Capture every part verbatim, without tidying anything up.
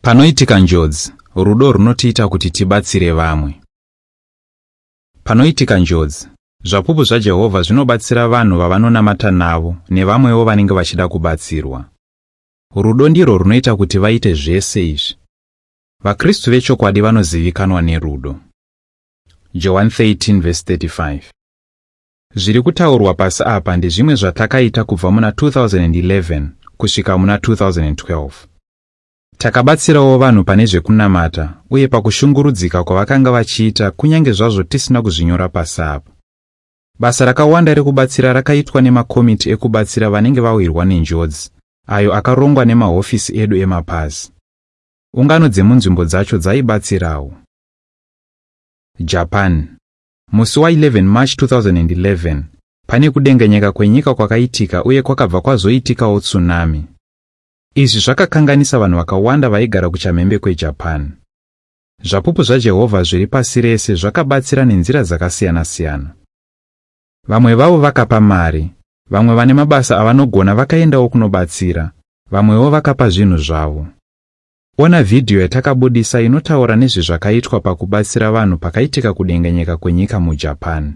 Panoitika njodzi, rudo runotiita kuti tibatsire vamwe. Panoitika njodzi, zvapupu zvaJehovha zvinobatsira vanhu vavanonamata navo nevamwewo vanenge vachida kubatsirwa. Rudo ndirwo runoita kuti vaite zvese izvi. VaKristu vechokwadi vanozivikanwa nerudo. John thirteen verse thirty-five. Zviri kutaurwa pasi apa ndezvimwe zvatakaita kubva muna two thousand eleven kusvika muna two thousand twelve. Takabatsirawo vanhu pane zvekunamata uye pakushungurudzika kwavakanga vachiita kunyange zvazvo tisina kuzvinyora pasi apa. Basa rakawanda rekubatsira rakaitwa nemakomiti ekubatsira vanenge vawirwa nenjodzi, ayo akarongwa nemahofisi edu emapazi. Ungano dzemunzvimbo dzacho dzaibatsirawo. Japan. Musi wa eleven March two thousand eleven, pane kudengenyeka kwenyika kwakaitika uye kwakabva kwazoitikawo tsunami. Izvi zvakakanganisa vanhu vakawanda vaigara kuchamhembe kweJapan. Zvapupu zvaJehovha zviri pasi rese zvakabatsira nenzira dzakasiyana-siyana. Vamwe vavo vakapa mari, vamwe vane mabasa avanogona vakaendawo kunobatsira, vamwewo vakapa zvinhu zvavo. Ona vhidhiyo yatakabudisa inotaura nezvezvakaitwa pakubatsira vanhu pakaitika kudengenyeka kwenyika muJapan.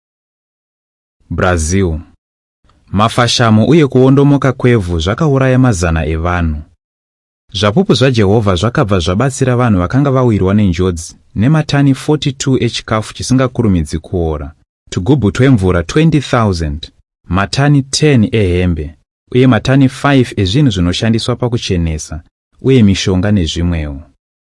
Brazil. Mafashamo uye kuondomoka kwevhu zvakauraya mazana evanhu. Zvapupu zvaJehovha zvakabva zvabatsira vanhu vakanga vawirwa nenjodzi nematani forty-two echikafu chisingakurumidzi kuora, tugubhu twemvura twenty thousand, matani ten ehembe, uye matani five ezvinhu zvinoshandiswa pakuchenesa, uye mishonga nezvimwewo.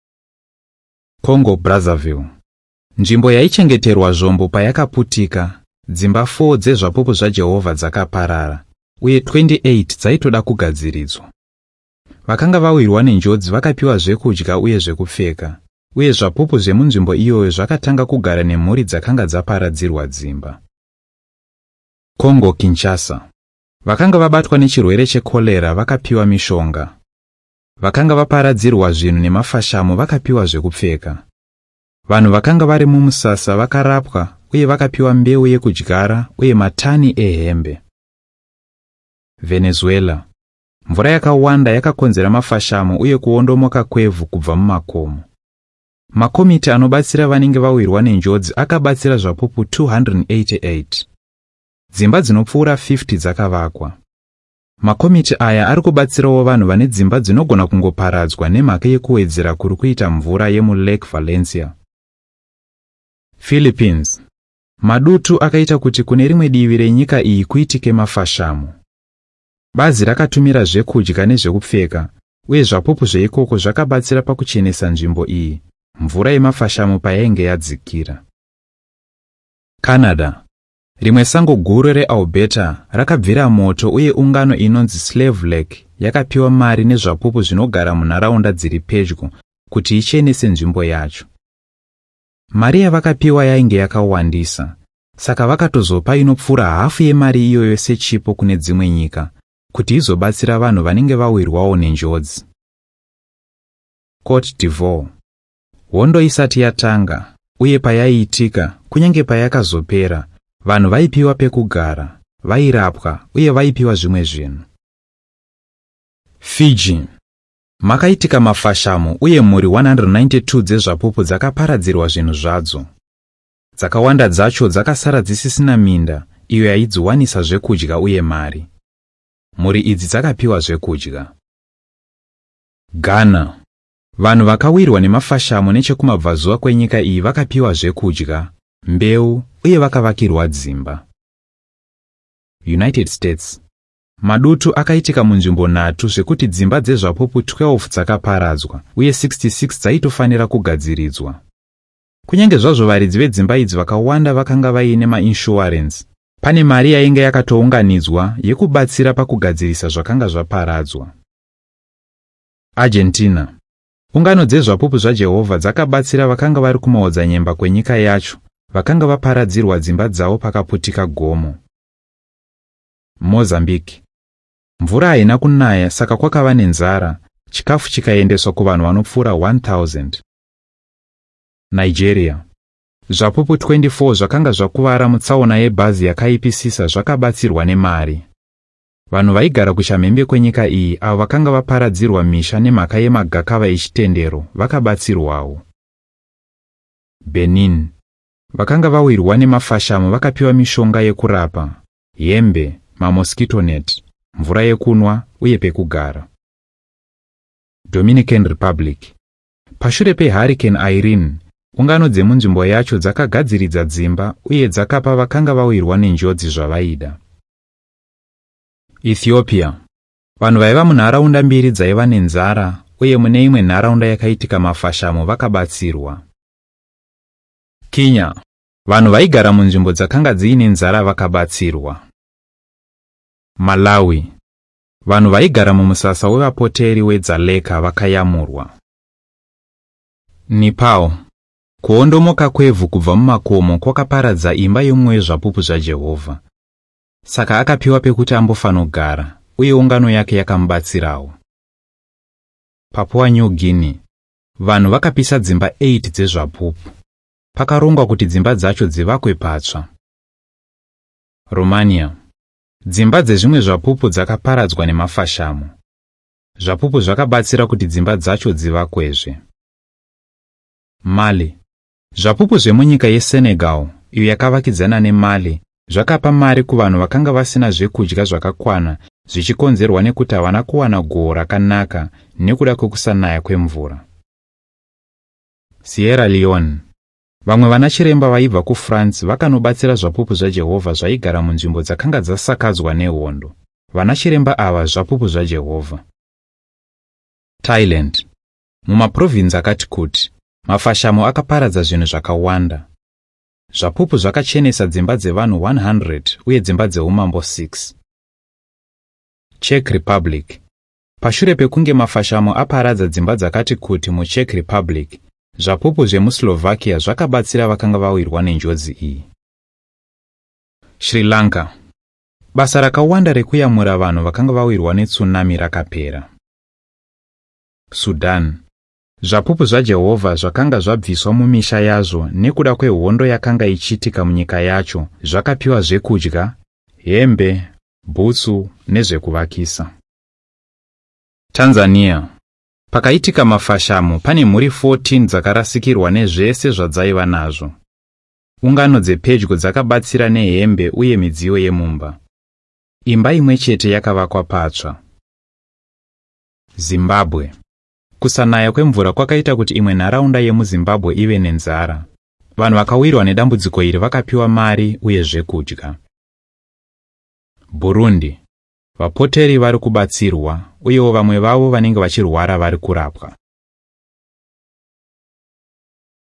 Congo Brazzaville. Nzvimbo yaichengeterwa zvombo payakaputika, dzimba four dzezvapupu zvaJehovha dzakaparara, uye twenty-eight dzaitoda kugadziridzwa. Vakanga vawirwa nenjodzi vakapiwa zvekudya uye zvekupfeka, uye zvapupu zvemunzvimbo iyoyo zvakatanga kugara nemhuri dzakanga dzaparadzirwa dzimba. Congo Kinshasa. Vakanga vabatwa nechirwere chekolera vakapiwa mishonga. Vakanga vaparadzirwa zvinhu nemafashamo vakapiwa zvekupfeka. Vanhu vakanga vari mumusasa vakarapwa uye vakapiwa mbeu yekudyara uye matani ehembe. Venezuela. Mvura yakawanda yakakonzera mafashamo uye kuondomoka kwevhu kubva mumakomo. Makomiti anobatsira vanenge vawirwa nenjodzi akabatsira zvapupu two hundred eighty-eight. Dzimba dzinopfuura fifty dzakavakwa. Makomiti aya ari kubatsirawo vanhu vane dzimba dzinogona kungoparadzwa nemhaka yekuwedzera kuri kuita mvura yemuLake Valencia. Philippines. Madutu akaita kuti kune rimwe divi renyika iyi kuitike mafashamo. Bazi rakatumira zvekudya nezvekupfeka, uye zvapupu zveikoko zvakabatsira pakuchenesa nzvimbo iyi, mvura yemafashamo payainge yadzikira. Canada. Rimwe sango guru reAlberta rakabvira moto uye ungano inonzi Slave Lake yakapiwa mari nezvapupu zvinogara munharaunda dziri pedyo kuti ichenese nzvimbo yacho. Mari yavakapiwa yainge yakawandisa, saka vakatozopa inopfuura hafu yemari iyoyo sechipo kune dzimwe nyika kuti izobatsira vanhu vanenge vawirwawo nenjodzi. Cote d'Ivoire. Hondo isati yatanga uye payaiitika kunyange payakazopera, vanhu vaipiwa pekugara, vairapwa uye vaipiwa zvimwe zvinhu. Fiji. Makaitika mafashamo uye mhuri one hundred ninety-two dzezvapupu dzakaparadzirwa zvinhu zvadzo. Dzakawanda dzacho dzakasara dzisisina minda iyo yaidziwanisa zvekudya uye mari. Mhuri idzi dzakapiwa zvekudya. Ghana. Vanhu vakawirwa nemafashamo nechekumabvazuva kwenyika iyi vakapiwa zvekudya, mbeu uye vakavakirwa dzimba. United States. Madutu akaitika munzvimbo nhatu zvekuti dzimba dzezvapupu twelve dzakaparadzwa uye sixty-six dzaitofanira kugadziridzwa. Kunyange zvazvo varidzi vedzimba idzi vakawanda vakanga vaine mainsurance, pane mari yainge yakatounganidzwa yekubatsira pakugadzirisa zvakanga zvaparadzwa. Argentina. Ungano dzezvapupu zvaJehovha dzakabatsira vakanga vari kumaodzanyemba kwenyika yacho, vakanga vaparadzirwa dzimba dzavo pakaputika gomo. Mozambique. Mvura haina kunaya saka kwakava nenzara, chikafu chikaendeswa kuvanhu vanopfuura one thousand. Nigeria. Zvapupu twenty-four zvakanga zvakuvara mutsaona yebhazi yakaipisisa zvakabatsirwa nemari. Vanhu vaigara kuchamhembe kwenyika iyi avo vakanga vaparadzirwa misha nemhaka yemagakava echitendero vakabatsirwawo. Benin. Vakanga vawirwa nemafashamo vakapiwa mishonga yekurapa, hembe, mamosquito net, mvura yekunwa uye pekugara. Dominican Republic. Pashure peHurricane Irene, ungano dzemunzvimbo yacho dzakagadziridza dzimba uye dzakapa vakanga vawirwa nenjodzi zvavaida. Ethiopia. Vanhu vaiva munharaunda mbiri dzaiva nenzara uye mune imwe nharaunda yakaitika mafashamo vakabatsirwa. Kenya. Vanhu vaigara munzvimbo dzakanga dziine nzara vakabatsirwa. Malawi. Vanhu vaigara mumusasa wevapoteri weDzaleka vakayamurwa. Nepal. Kuondomoka kwevhu kubva mumakomo kwakaparadza imba yomwe wezvapupu zvaJehovha. Saka akapiwa pekuti ambofanogara uye ungano yake yakamubatsirawo. Papua New Guinea. Vanhu vakapisa dzimba eight dzezvapupu. Pakarongwa kuti dzimba dzacho dzivakwe patsva. Romania. Dzimba dzezvimwe zvapupu dzakaparadzwa nemafashamo. Zvapupu zvakabatsira kuti dzimba dzacho dzivakwezve. Mali. Zvapupu zvemunyika yeSenegal, iyo yakavakidzana neMali, zvakapa mari kuvanhu vakanga vasina zvekudya zvakakwana, zvichikonzerwa nekuti havana kuwana gohwo rakanaka nekuda kwekusanaya kwemvura. Sierra Leone. Vamwe vanachiremba vaibva kuFrance vakanobatsira zvapupu zvaJehovha zvaigara munzvimbo dzakanga dzasakadzwa nehondo. Vanachiremba ava zvapupu zvaJehovha. Thailand. Mumaprovinsi akati kuti, mafashamo akaparadza zvinhu zvakawanda. Zvapupu zvakachenesa dzimba dzevanhu one hundred uye dzimba dzeumambo six. Czech Republic. Pashure pekunge mafashamo aparadza dzimba dzakati kuti muCzech Republic, zvapupu zvemuSlovakia zvakabatsira vakanga vawirwa nenjodzi iyi. Sri Lanka. Basa rakawanda rekuyamura vanhu vakanga vawirwa netsunami rakapera. Sudan. Zvapupu zvaJehovha zvakanga zvabviswa mumisha yazvo nekuda kwehondo yakanga ichiitika munyika yacho zvakapiwa zvekudya, hembe, bhutsu nezvekuvakisa. Tanzania. Pakaitika mafashamo pane mhuri fourteen dzakarasikirwa nezvese zvadzaiva nazvo. Ungano dzepedyo dzakabatsira nehembe uye midziyo yemumba. Imba imwe chete yakavakwa patsva. Zimbabwe. Kusanaya kwemvura kwakaita kuti imwe nharaunda yemuZimbabwe ive nenzara. Vanhu vakawirwa nedambudziko iri vakapiwa mari uye zvekudya. Burundi. Vapoteri vari kubatsirwa uyewo vamwe vavo vanenge vachirwara vari kurapwa.